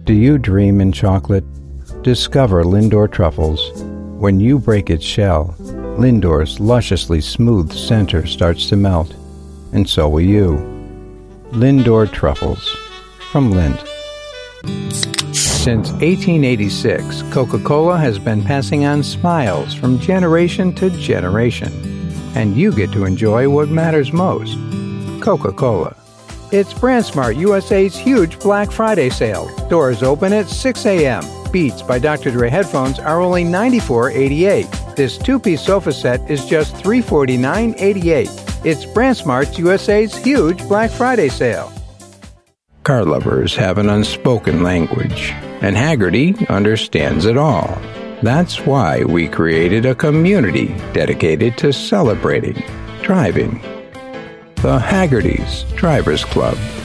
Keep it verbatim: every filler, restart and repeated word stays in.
Do you dream in chocolate? Discover Lindor Truffles. When you break its shell, Lindor's lusciously smooth center starts to melt, and so will you. Lindor Truffles from Lind. Since eighteen eighty-six, Coca-Cola has been passing on smiles from generation to generation, and you get to enjoy what matters most. Coca-Cola. It's BrandSmart U S A's huge Black Friday sale. Doors open at six a.m. Beats by Doctor Dre headphones are only ninety-four eighty-eight. This two-piece sofa set is just three forty-nine eighty-eight. It's BrandSmart U S A's huge Black Friday sale. Car lovers have an unspoken language, and Haggerty understands it all. That's why we created a community dedicated to celebrating driving. The Haggerty's Drivers Club.